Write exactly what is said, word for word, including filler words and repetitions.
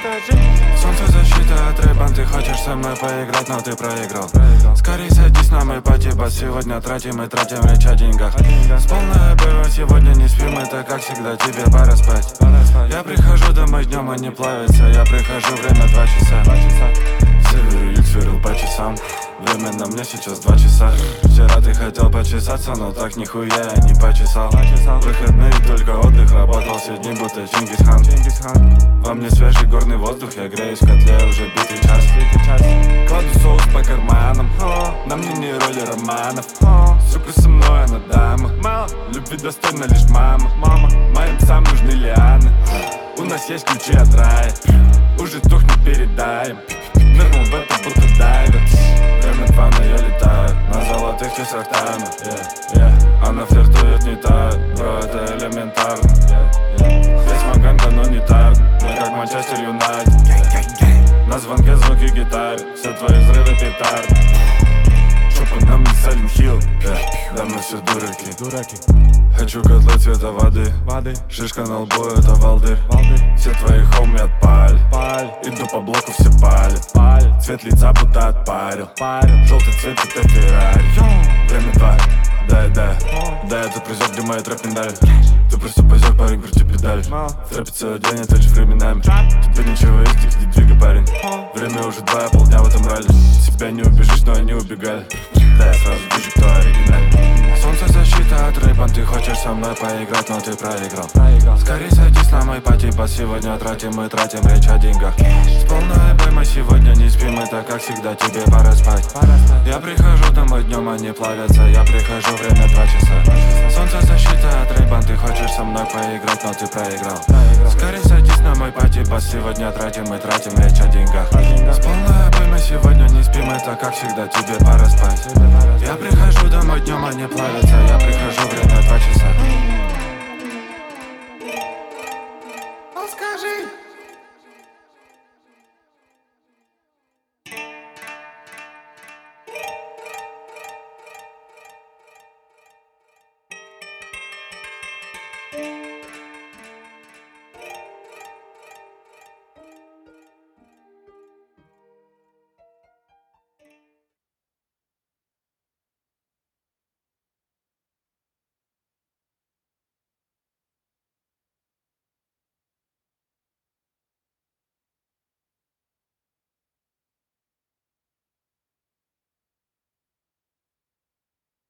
Солнце защита от рыбан, ты хочешь со мной поиграть, но ты проиграл. Скорей садись на мой пати-бас, сегодня тратим и тратим речь о деньгах. С полной обойма сегодня не спим, это как всегда, тебе пора спать. Я прихожу домой днем, они плавятся, я прихожу, время два часа. Север юг сверил по часам, время на мне сейчас два часа. Вчера ты хотел почесаться, но так нихуя я не почесал. Выходные только отдых, работал все дни, будто Чингисхан. Во мне свежий горный воздух, я греюсь в котле уже битый час. Кладу соус по карманам, на мне не роли романов. Сука, со мной она дама, любви достойна лишь мама. Моим псам нужны лианы, у нас есть ключи от рая. Уже тухнет, передаем, нырнул в это будто дайвер. Время два, но я летаю на золотых часах тайма, yeah, yeah. Она флиртует, не тает, бро, это элементарно, yeah, yeah. Весь Маганка, но не тает, мы как Манчестер Юнайтед. На звонке звуки гитары, все твои взрывы петарды. Шопы нам не Silent Hill, yeah. Да мы все дураки, дураки. Хочу котлы цвета воды, воды. Шишка на лбу, это валдырь, валдырь. Все твои хоми отпали, паль. Иду по блоку, все палят, паль. Цвет лица будто отпарил, парил. Желтый цвет, это Феррари. Время два, да, да. Да, это призер, где моя трэп-медаль. Ты просто позер, парень, крути педаль. В трэпе целый день, это лишь временами. Тебе ничего есть, иди двигай, парень. Время уже два, я полдня в этом ралли. Тебя не убежишь, но они убегали. Да, я сразу вижу, кто оригинальный. Солнце защита от рыбан, ты хочешь со мной поиграть, но ты проиграл. Скорей садись на мой пати-бас, сегодня тратим мы тратим речь о деньгах. С полной обоймой сегодня не спим, это как всегда, тебе пора спать. Я прихожу домой днем, они плавятся, я прихожу, время два часа. Солнце защита от рыбан, ты хочешь со мной поиграть, но ты проиграл. Скорей садись на мой пати-бас, сегодня тратим мы тратим речь о деньгах. С полной обоймой сегодня не спим, это как всегда, тебе пора спать. Я прихожу домой днем, они плавятся, я прихожу, время два часа. Скажи.